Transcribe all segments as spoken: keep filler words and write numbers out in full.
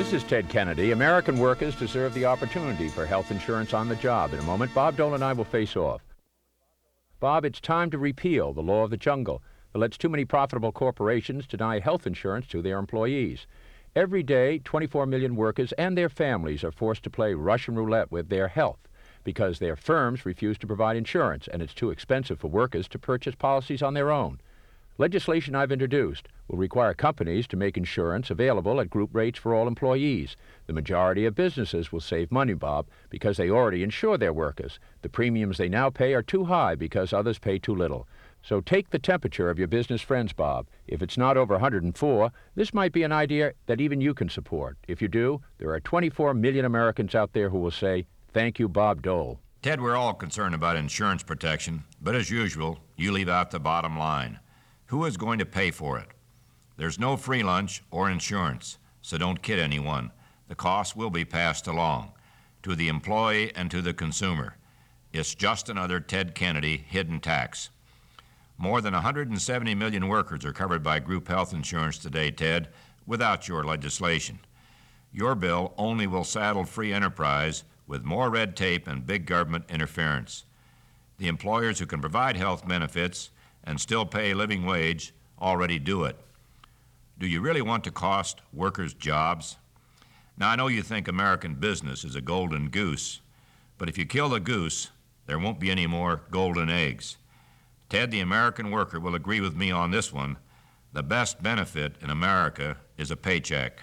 This is Ted Kennedy. American workers deserve the opportunity for health insurance on the job. In a moment, Bob Dole and I will face off. Bob, it's time to repeal the law of the jungle that lets too many profitable corporations deny health insurance to their employees. Every day, twenty-four million workers and their families are forced to play Russian roulette with their health because their firms refuse to provide insurance, and it's too expensive for workers to purchase policies on their own. Legislation I've introduced will require companies to make insurance available at group rates for all employees. The majority of businesses will save money, Bob, because they already insure their workers. The premiums they now pay are too high because others pay too little. So take the temperature of your business friends, Bob. If it's not over one hundred four, this might be an idea that even you can support. If you do, there are twenty-four million Americans out there who will say, "Thank you, Bob Dole." Ted, we're all concerned about insurance protection, but as usual, you leave out the bottom line. Who is going to pay for it? There's no free lunch or insurance, so don't kid anyone. The cost will be passed along to the employee and to the consumer. It's just another Ted Kennedy hidden tax. More than one hundred seventy million workers are covered by group health insurance today, Ted, without your legislation. Your bill only will saddle free enterprise with more red tape and big government interference. The employers who can provide health benefits and still pay a living wage already do it. Do you really want to cost workers jobs? Now, I know you think American business is a golden goose, but if you kill the goose, there won't be any more golden eggs. Ted, the American worker, will agree with me on this one. The best benefit in America is a paycheck.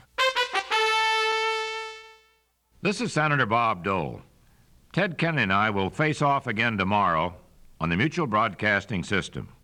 This is Senator Bob Dole. Ted Kennedy and I will face off again tomorrow on the Mutual Broadcasting System.